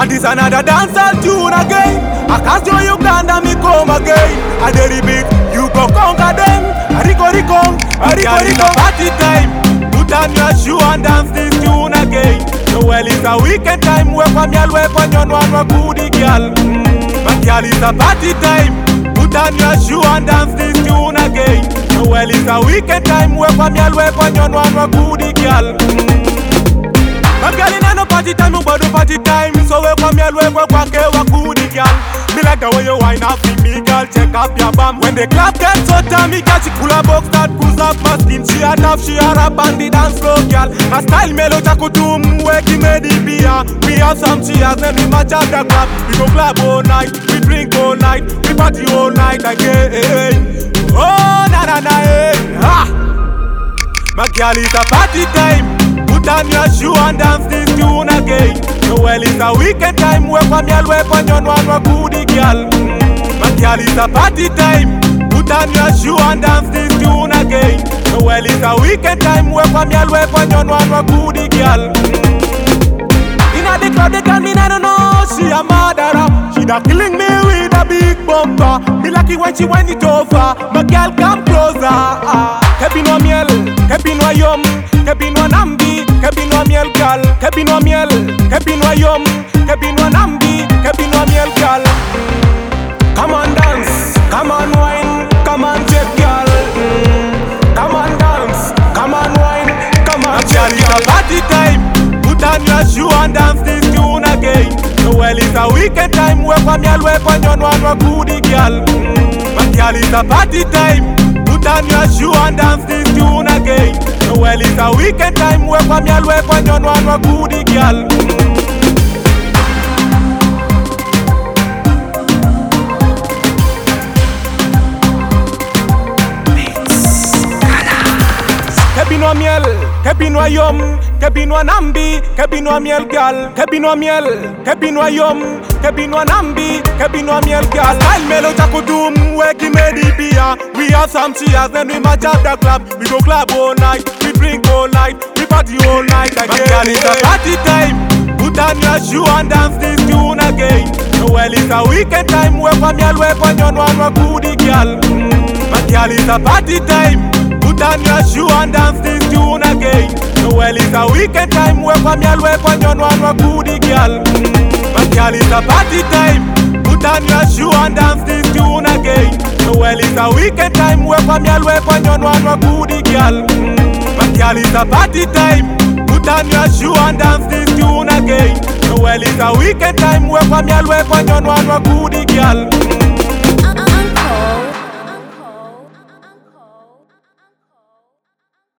And this another dancehall tune again. I cast you Uganda, me come again. I did the beat, you go conquer them. Rico, it's a party time. Put on your shoe and dance this tune again. So well, it's a weekend time. Where from your weapon, you know I'm a goodie girl. But girl, it's a party time. Put on your shoe and dance this tune again. So well, it's a weekend time. Where from your weapon, you know I'm a goodie girl. But girl, in no party time, but no party time. So where from your weapon, you know I'm a goodie girl. Me like the way you whine up with me, girl. Check up your bum. When the clap gets so time, me girl, she pull a box that pulls up my skin. She a tough, she a rap and the dance floor, girl. My style melo chakutum, weki me the beer. We have some cheers, then we match up the club. We go club all night, we drink all night, we party all night again. Oh na na na ha. My girl, it's a party time. Put on your shoe and dance this tune again. So well, it's a weekend time. Where from your weapon, you know I'm a goodie girl. My girl, it's a party time. Put on your shoe and dance this tune again. So well, it's a weekend time. Where from your weapon, you know I'm a goodie girl. Inna the club, they tell me I don't know she a murderer. She da killing me with a big bumper. Me lucky when she wind it over. My girl, come closer. Kebino miel, kebino yum, kebino nambi, kebino miel gal, kebino miel, kebino yum, kebino nambi, kebino miel gal. Come on dance, come on wine, come on shake gal. Come on dance, come on wine, come on shake gal. It's a party time. Put on your shoe and dance this tune again. So well, it's a weekend time. Where from your weapon, you know I'm a goodie girl. But girl, it's a party time. Put on your shoe and dance this tune again. So well, it's a weekend time. Where from your weapon, you know I'm a goodie girl. Kebino miel, kebino yum, kebino nambi, kebino miel gal, kebino miel, kebino yum, kebino nambi, kebino miel gal. Style melo chakudum, weki me the beer. We have some cheers, then we match up the club. We go club all night, we drink all night, we party all night again. My girl, it's a party time. Put on your shoe and dance this tune again. So well, it's a weekend time. Where from your weapon, you know I'm a goodie girl. My girl, it's a party time. Put on your shoe and dance this tune again. So well, it's a weekend time. Where from your weapon, you know I'm a goodie girl. My girl, it's a party time. Put on your shoe and dance this tune again. So well, it's a weekend time. Where from your weapon, you know I'm a goodie girl. My girl, it's a party time. Put on your shoe and dance this tune again. So well, it's a weekend time. Where from your weapon, you know I'm a goodie girl.